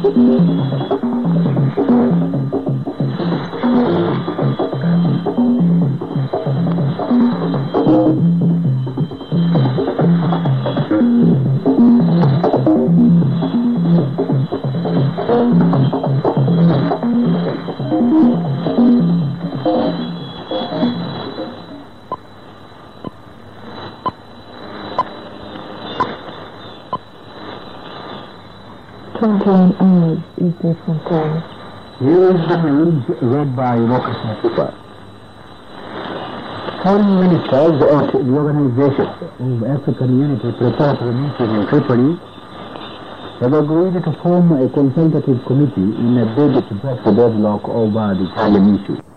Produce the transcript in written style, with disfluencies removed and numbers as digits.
Is this from Paul? Here is the news read by Rokas Cooper. Foreign ministers at the Organization of African Unity preparatory meeting in Tripoli have agreed to form a consultative committee in a bid to break the deadlock over the Italian issue.